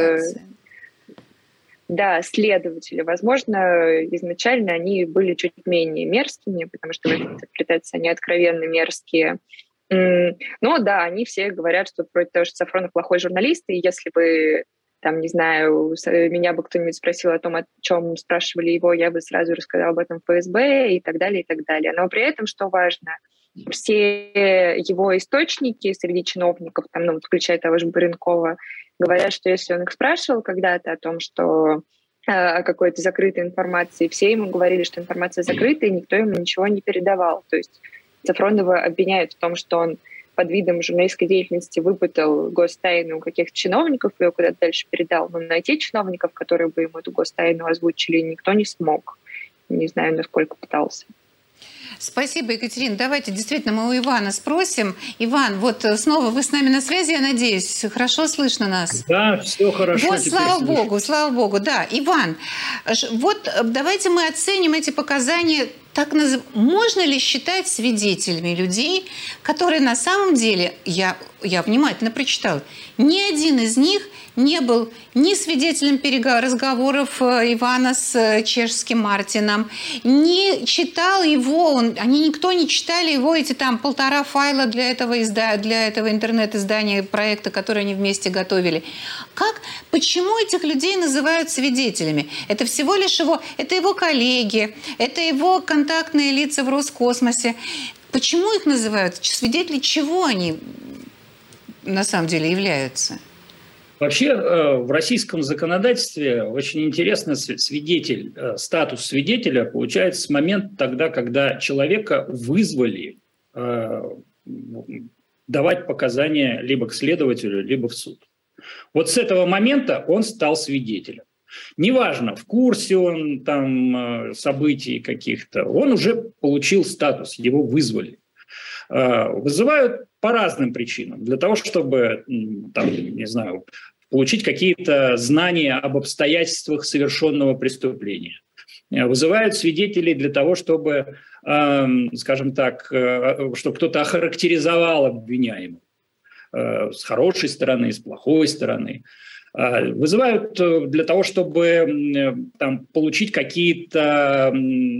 Да, следователи. Возможно, изначально они были чуть менее мерзкими, потому что в этой интерпретации они откровенно мерзкие. Но да, они все говорят, что вроде того, что Сафронов плохой журналист, и если бы, там, не знаю, меня бы кто-нибудь спросил о том, о чем спрашивали его, я бы сразу рассказала об этом в эф эс бэ и так далее, и так далее. Но при этом, что важно, все его источники среди чиновников, там, ну, включая того же Буренкова, говорят, что если он их спрашивал когда-то о том, что о какой-то закрытой информации, все ему говорили, что информация закрыта, и никто ему ничего не передавал. То есть Сафронова обвиняют в том, что он под видом журналистской деятельности выпытал гостайну у каких-то чиновников и ее куда-то дальше передал. Но найти чиновников, которые бы ему эту гостайну озвучили, никто не смог. Не знаю, насколько пытался. Спасибо, Екатерина. Давайте действительно мы у Ивана спросим. Иван, вот снова вы с нами на связи, я надеюсь. Хорошо слышно нас? Да, все хорошо. Вот, слава слышно. Богу, слава Богу. Да, Иван, вот давайте мы оценим эти показания. Так назов... Можно ли считать свидетелями людей, которые на самом деле, я, я внимательно прочитала, ни один из них не был ни свидетелем переговоров, разговоров Ивана с чешским Мартином, не читал его, он, они никто не читали его, эти там полтора файла для этого, изда, для этого интернет-издания проекта, который они вместе готовили. Как, почему этих людей называют свидетелями? Это всего лишь его, это его коллеги, это его контактные лица в Роскосмосе. Почему их называют? Свидетели чего они на самом деле являются? Вообще в российском законодательстве очень интересно свидетель, статус свидетеля получается с момента тогда, когда человека вызвали давать показания либо к следователю, либо в суд. Вот с этого момента он стал свидетелем. Неважно, в курсе он там событий каких-то, он уже получил статус, его вызвали. Вызывают по разным причинам. Для того, чтобы, там, не знаю, получить какие-то знания об обстоятельствах совершенного преступления. Вызывают свидетелей для того, чтобы, скажем так, чтобы кто-то охарактеризовал обвиняемого с хорошей стороны, с плохой стороны. Вызывают для того, чтобы там, получить какие-то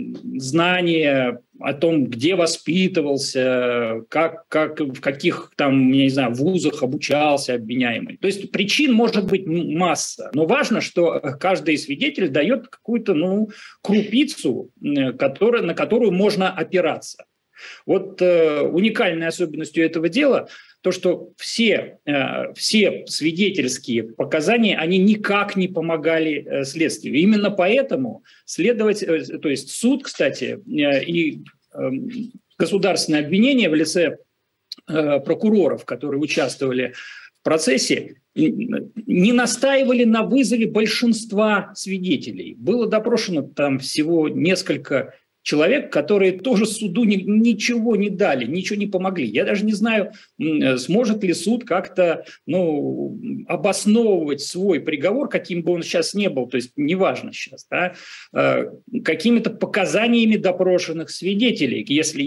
знания о том, где воспитывался, как, как, в каких там, я не знаю, вузах обучался обвиняемый. То есть причин может быть масса, но важно, что каждый свидетель дает какую-то ну, крупицу, который, на которую можно опираться. Вот э, уникальной особенностью этого дела то, что все, э, все свидетельские показания, они никак не помогали э, следствию. Именно поэтому следователь, э, то есть суд, кстати, э, и э, государственное обвинение в лице э, прокуроров, которые участвовали в процессе, не настаивали на вызове большинства свидетелей. Было допрошено там всего несколько человек, которые тоже суду ни, ничего не дали, ничего не помогли. Я даже не знаю, сможет ли суд как-то ну, обосновывать свой приговор, каким бы он сейчас ни был, то есть неважно сейчас, да, какими-то показаниями допрошенных свидетелей. Если,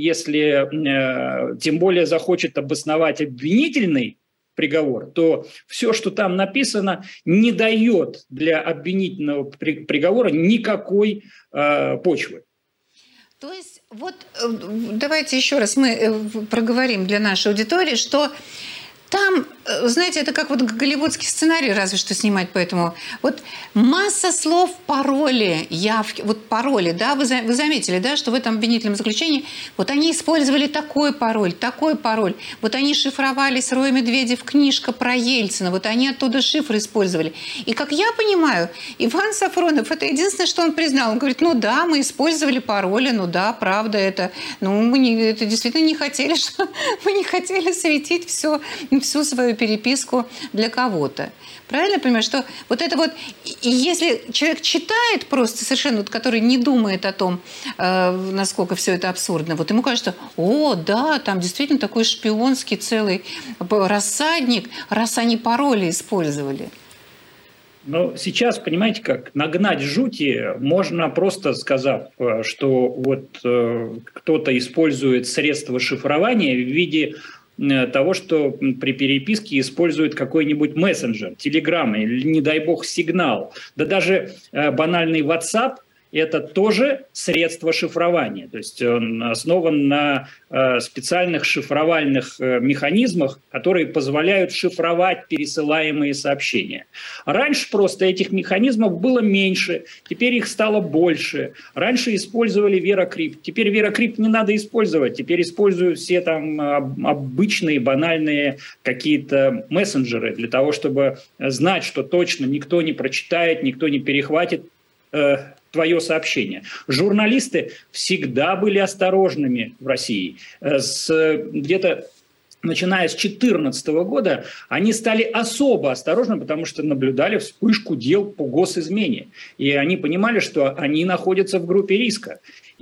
если тем более захочет обосновать обвинительный приговор, то все, что там написано, не дает для обвинительного при, приговора никакой э, почвы. То есть, вот давайте еще раз мы проговорим для нашей аудитории, что там, знаете, это как вот голливудский сценарий, разве что снимать, поэтому вот масса слов, пароли, явки, вот пароли, да, вы, вы заметили, да, что в этом обвинительном заключении вот они использовали такой пароль, такой пароль, вот они шифровали с Рой Медведев книжка про Ельцина, вот они оттуда шифры использовали. И как я понимаю, Иван Сафронов, это единственное, что он признал, он говорит, ну да, мы использовали пароли, ну да, правда, это, ну мы не, это действительно не хотели, что мы не хотели светить все, всю свою переписку для кого-то. Правильно я понимаю, что вот это вот, и если человек читает просто совершенно, вот, который не думает о том, э, насколько все это абсурдно, вот ему кажется, о, да, там действительно такой шпионский целый рассадник, раз они пароли использовали. Но сейчас, понимаете как, нагнать жути можно просто сказав, что вот э, кто-то использует средства шифрования в виде того, что при переписке используют какой-нибудь мессенджер, телеграмм или, не дай бог, сигнал. Да даже э, банальный WhatsApp – это тоже средство шифрования. То есть он основан на э, специальных шифровальных э, механизмах, которые позволяют шифровать пересылаемые сообщения. Раньше просто этих механизмов было меньше, теперь их стало больше. Раньше использовали VeraCrypt, теперь VeraCrypt не надо использовать, теперь используют все там обычные банальные какие-то мессенджеры для того, чтобы знать, что точно никто не прочитает, никто не перехватит э, твое сообщение. Журналисты всегда были осторожными в России. С где-то начиная с две тысячи четырнадцатого года, они стали особо осторожны, потому что наблюдали вспышку дел по госизмене. И они понимали, что они находятся в группе риска.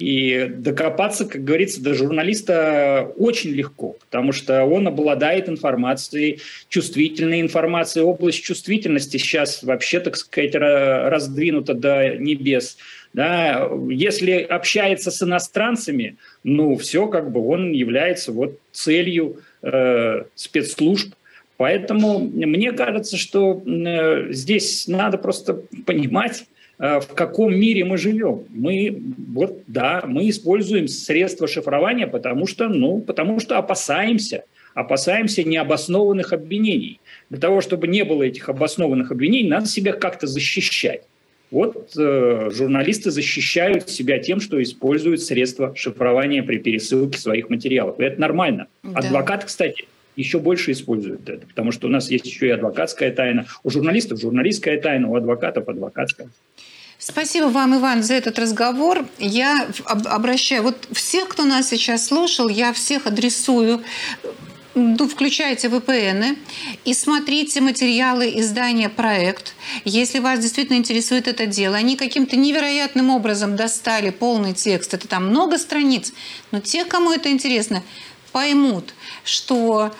И докопаться, как говорится, до журналиста очень легко, потому что он обладает информацией, чувствительной информацией. Область чувствительности сейчас вообще, так сказать, раздвинута до небес. Да, если общается с иностранцами, ну, все, как бы он является вот целью э, спецслужб. Поэтому мне кажется, что э, здесь надо просто понимать, э, в каком мире мы живем. Мы, вот, да, мы используем средства шифрования, потому что, ну, потому что опасаемся, опасаемся необоснованных обвинений. Для того, чтобы не было этих обоснованных обвинений, надо себя как-то защищать. Вот э, журналисты защищают себя тем, что используют средства шифрования при пересылке своих материалов. И это нормально. Да. Адвокаты, кстати, еще больше используют это, потому что у нас есть еще и адвокатская тайна. У журналистов журналистская тайна, у адвокатов адвокатская. Спасибо вам, Иван, за этот разговор. Я обращаю... Вот всех, кто нас сейчас слушал, я всех адресую... Ну, включайте вэ пэ эны и смотрите материалы издания «Проект». Если вас действительно интересует это дело, они каким-то невероятным образом достали полный текст, это там много страниц, но те, кому это интересно, поймут, что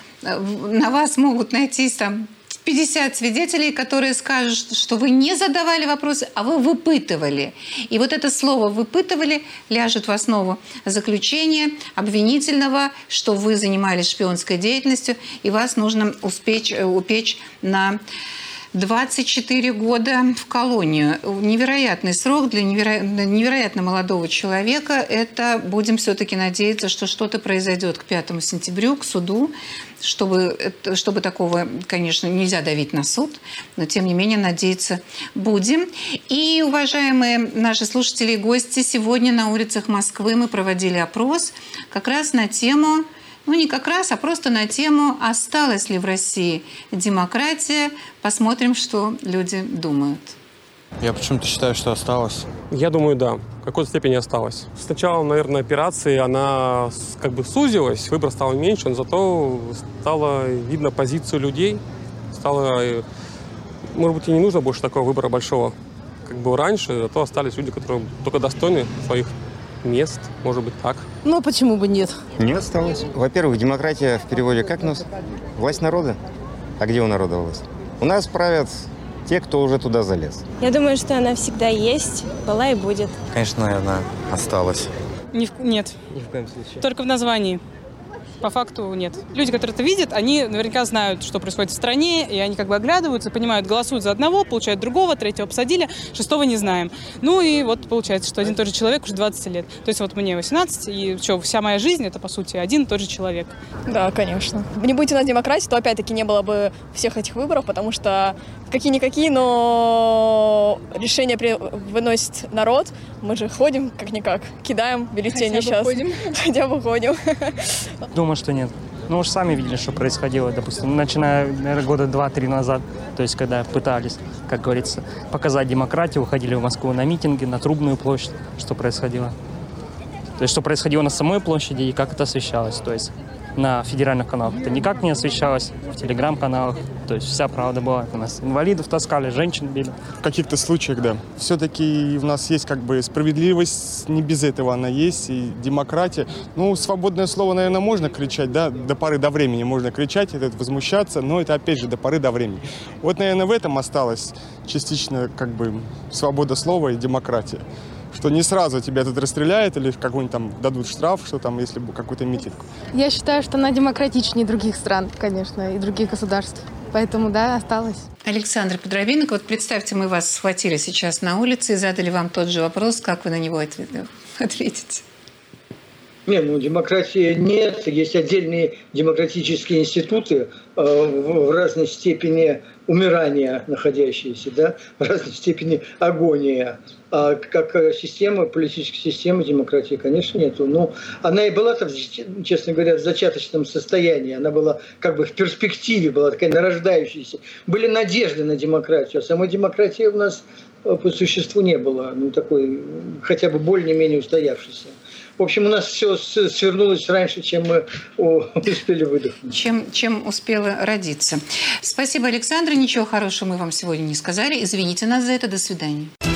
на вас могут найтись там пятьдесят свидетелей, которые скажут, что вы не задавали вопросы, а вы выпытывали. И вот это слово «выпытывали» ляжет в основу заключения обвинительного, что вы занимались шпионской деятельностью, и вас нужно успеть, упечь на двадцать четыре года в колонию. Невероятный срок для неверо... невероятно молодого человека. Это, будем все-таки надеяться, что что-то произойдет к пятому сентября, к суду, чтобы, чтобы такого, конечно, нельзя давить на суд, но, тем не менее, надеяться будем. И, уважаемые наши слушатели и гости, сегодня на улицах Москвы мы проводили опрос как раз на тему... Ну, не как раз, а просто на тему, осталась ли в России демократия. Посмотрим, что люди думают. Я почему-то считаю, что осталось. Я думаю, да. В какой-то степени осталось. С началом, наверное, операции она как бы сузилась, выбор стал меньше, но зато стало видно позицию людей. Стало, может быть, и не нужно больше такого выбора большого, как было раньше, зато остались люди, которые только достойны своих мест, может быть, так. Ну, почему бы нет? Не осталось. Во-первых, демократия в переводе как нос? Власть народа. А где у народа власть? У нас правят те, кто уже туда залез. Я думаю, что она всегда есть, была и будет. Конечно, наверное, осталась. Ни в... Нет. Ни в коем случае. Только в названии. По факту нет. Люди, которые это видят, они наверняка знают, что происходит в стране, и они как бы оглядываются, понимают, голосуют за одного, получают другого, третьего посадили, шестого не знаем. Ну и вот получается, что один и тот же человек уже двадцать лет. То есть вот мне восемнадцать, и что, вся моя жизнь — это, по сути, один и тот же человек. Да, конечно. Не будь у нас демократии, то опять-таки не было бы всех этих выборов, потому что какие-никакие, но решения при... выносит народ. Мы же ходим, как-никак, кидаем бюллетени Хотя сейчас. бы ходим. Хотя бы ходим. Думаю, что нет. Ну, уж сами видели, что происходило, допустим, начиная, наверное, года два-три назад, то есть, когда пытались, как говорится, показать демократию, выходили в Москву на митинги, на Трубную площадь, что происходило. То есть, что происходило на самой площади и как это освещалось, то есть, на федеральных каналах. Это никак не освещалось, в телеграм-каналах, то есть, вся правда была. У нас инвалидов таскали, женщин били. В каких-то случаях, да. Все-таки у нас есть как бы справедливость, не без этого она есть, и демократия. Ну, свободное слово, наверное, можно кричать, да, до поры до времени можно кричать, это возмущаться, но это, опять же, до поры до времени. Вот, наверное, в этом осталась частично как бы свобода слова и демократия. Что не сразу тебя тут расстреляют или какой-нибудь там дадут штраф, что там, если бы какой-то митинг. Я считаю, что она демократичнее других стран, конечно, и других государств. Поэтому, да, осталось. Александр Подробинок, вот представьте, мы вас схватили сейчас на улице и задали вам тот же вопрос, как вы на него ответите? Не, ну демократии нет, есть отдельные демократические институты э, в разной степени умирания находящиеся, да, в разной степени агония. А как система, политическая система демократии, конечно, нету. Но она и была, честно говоря, в зачаточном состоянии. Она была как бы в перспективе, была такая нарождающаяся. Были надежды на демократию, а самой демократии у нас по существу не было, ну такой хотя бы более-менее устоявшейся. В общем, у нас все свернулось раньше, чем мы успели выдохнуть. Чем, чем успела родиться. Спасибо, Александр. Ничего хорошего мы вам сегодня не сказали. Извините нас за это. До свидания.